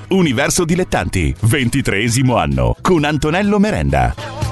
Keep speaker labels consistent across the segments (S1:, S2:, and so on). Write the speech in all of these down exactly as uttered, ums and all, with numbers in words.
S1: Universo Dilettanti, ventitreesimo anno, con Antonello Merenda.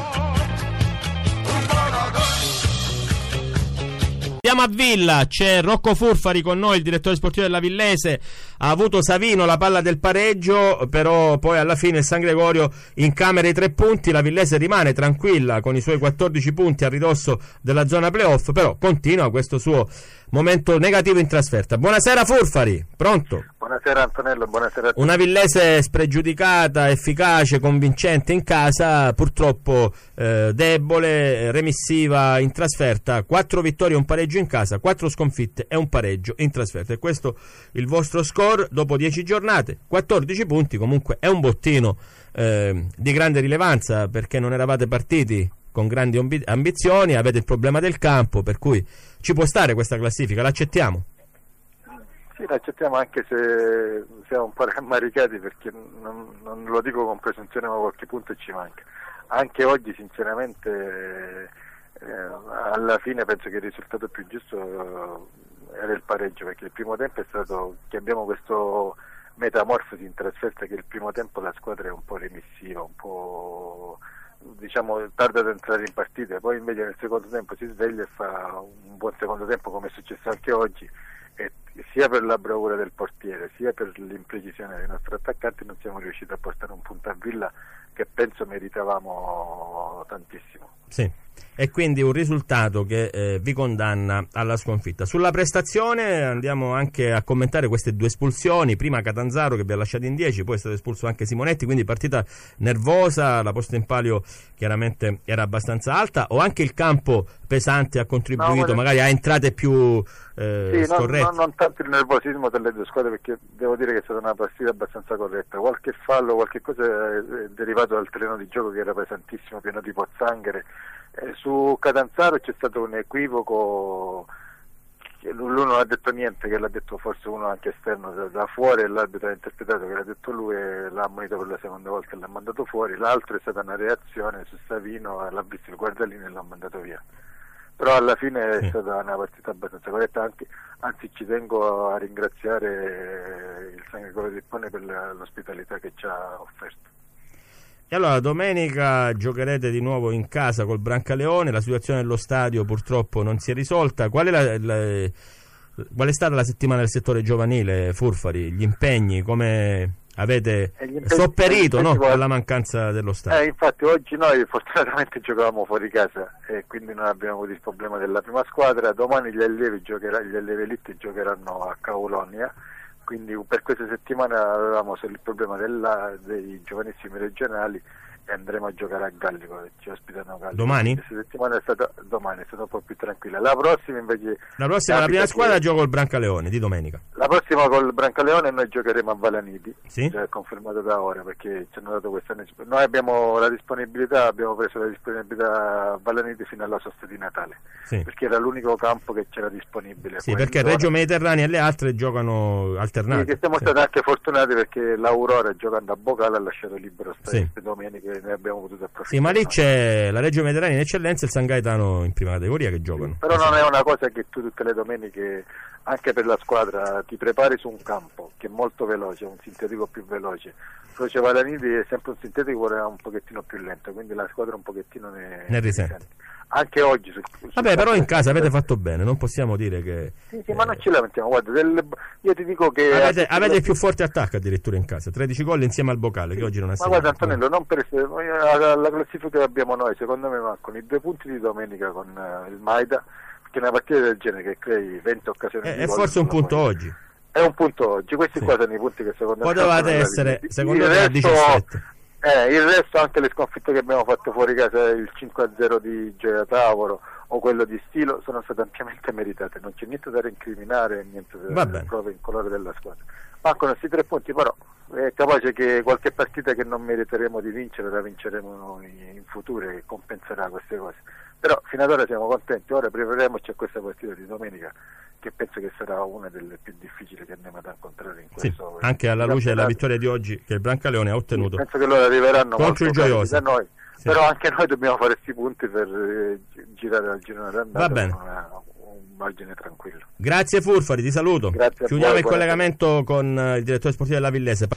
S2: Andiamo a Villa, c'è Rocco Furfari con noi, il direttore sportivo della Villese. Ha avuto Savino la palla del pareggio, però poi alla fine il San Gregorio incamera i tre punti. La Villese rimane tranquilla con i suoi quattordici punti a ridosso della zona playoff, però continua questo suo momento negativo in trasferta. Buonasera Furfari, pronto?
S3: Buonasera Antonello, buonasera a tutti.
S2: Una Villese spregiudicata, efficace, convincente in casa, purtroppo eh, debole, remissiva in trasferta. Quattro vittorie e un pareggio in casa, quattro sconfitte e un pareggio in trasferta. E questo il vostro score dopo dieci giornate, quattordici punti. Comunque è un bottino eh, di grande rilevanza, perché non eravate partiti con grandi ambi- ambizioni, avete il problema del campo, per cui ci può stare questa classifica, l'accettiamo?
S3: Sì, l'accettiamo, anche se siamo un po' rammaricati, perché non, non lo dico con presunzione, ma qualche punto ci manca. Anche oggi sinceramente eh, alla fine penso che il risultato più giusto eh, era il pareggio, perché il primo tempo è stato che abbiamo questo metamorfosi in trasferta, che il primo tempo la squadra è un po' remissiva, un po' diciamo tarda ad entrare in partita, poi invece nel secondo tempo si sveglia e fa un buon secondo tempo, come è successo anche oggi, e sia per la bravura del portiere sia per l'imprecisione dei nostri attaccanti non siamo riusciti a portare un punto a Villa che penso meritavamo tantissimo.
S2: Sì, e quindi un risultato che eh, vi condanna alla sconfitta. Sulla prestazione andiamo anche a commentare queste due espulsioni, prima Catanzaro che vi ha lasciato in dieci, poi è stato espulso anche Simonetti, quindi partita nervosa, la posta in palio chiaramente era abbastanza alta, o anche il campo pesante ha contribuito, no, magari a entrate più eh,
S3: sì,
S2: scorrette?
S3: Non, non, non tanto il nervosismo delle due squadre, perché devo dire che è stata una partita abbastanza corretta, qualche fallo, qualche cosa è derivato dal terreno di gioco che era pesantissimo, pieno di pozzanghere. Eh, su Catanzaro c'è stato un equivoco, lui non ha detto niente, che l'ha detto forse uno anche esterno da, da fuori, e l'arbitro ha interpretato che l'ha detto lui e l'ha ammonito per la seconda volta e l'ha mandato fuori. L'altro è stata una reazione su Savino, l'ha visto il guardalino e l'ha mandato via. Però alla fine è stata una partita abbastanza corretta, anche, anzi ci tengo a ringraziare il San Gregorio di Pone per l'ospitalità che ci ha offerto.
S2: E allora domenica giocherete di nuovo in casa col Brancaleone, la situazione dello stadio purtroppo non si è risolta. Qual è, la, la, qual è stata la settimana del settore giovanile, Furfari? Gli impegni, come avete impegni, sopperito no, alla mancanza dello stadio?
S3: Eh, infatti oggi noi fortunatamente giocavamo fuori casa e quindi non abbiamo avuto il problema della prima squadra. Domani gli allievi, giocheranno, gli allievi elite giocheranno a Caulonia, quindi per questa settimana avevamo solo il problema della, dei giovanissimi regionali e andremo a giocare a Gallico, ci ospitano Gallico.
S2: Domani?
S3: Questa settimana è stata, domani è stata un po' più tranquilla. La prossima invece
S2: la prossima la prima squadra gioca col Brancaleone di domenica.
S3: La prossima col Brancaleone noi giocheremo a Valanidi,
S2: sì?
S3: Già è confermato da ora, perché ci hanno dato questa. Noi abbiamo la disponibilità, abbiamo preso la disponibilità a Valanidi fino alla sosta di Natale, sì, perché era l'unico campo che c'era disponibile.
S2: Sì, perché Reggio Mediterraneo e le altre giocano alternati.
S3: Sì, che siamo sì. stati anche fortunati, perché l'Aurora giocando a Bocale ha lasciato libero stare sì. domeniche, ne abbiamo potuto approfittare.
S2: Sì, ma lì c'è la Reggio Mediterranea in eccellenza e il San Gaetano in prima categoria che giocano.
S3: Sì, però non è una cosa che tu tutte le domeniche, anche per la squadra, ti prepari su un campo che è molto veloce, un sintetico più veloce. Croce Valanidi è sempre un sintetico, ma è un pochettino più lento, quindi la squadra un pochettino ne,
S2: ne risente.
S3: Anche oggi sul, sul
S2: vabbè, però in casa avete fatto bene, non possiamo dire che
S3: sì, sì, eh... ma non ci lamentiamo. Guarda, del... io ti dico che
S2: avete, avete il più forte attacco addirittura in casa, tredici gol insieme al Bocale, sì, che oggi non è
S3: ma guarda Antonello, non per essere... la, la classifica che abbiamo noi, secondo me mancano i due punti di domenica con uh, il Maida, perché una partita del genere che crei venti occasioni
S2: eh,
S3: di
S2: è
S3: gol,
S2: forse un punto
S3: puoi...
S2: oggi
S3: è un punto oggi, questi
S2: sì.
S3: qua sono i punti che secondo me
S2: potevate essere secondo me a diciassette.
S3: Eh, il resto, anche le sconfitte che abbiamo fatto fuori casa, il cinque a zero di Gioia Tavolo o quello di Stilo, sono state ampiamente meritate, non c'è niente da rincriminare, niente da prove in colore della squadra. Mancano questi tre punti, però è capace che qualche partita che non meriteremo di vincere la vinceremo in futuro e compenserà queste cose. Però fino ad ora siamo contenti, ora prepariamoci a questa partita di domenica, che penso che sarà una delle più difficili che andiamo ad incontrare in questo.
S2: Sì, anche alla luce della vittoria di oggi che il Brancaleone ha ottenuto.
S3: Sì, penso che loro arriveranno
S2: contro il Gioiosa
S3: da noi, sì. Però anche noi dobbiamo fare questi punti per eh, girare al girone d'andata.
S2: Va bene.
S3: Con una, un margine tranquillo.
S2: Grazie Furfari, ti saluto.
S3: Grazie.
S2: Chiudiamo
S3: voi,
S2: il collegamento con il direttore sportivo della Villese.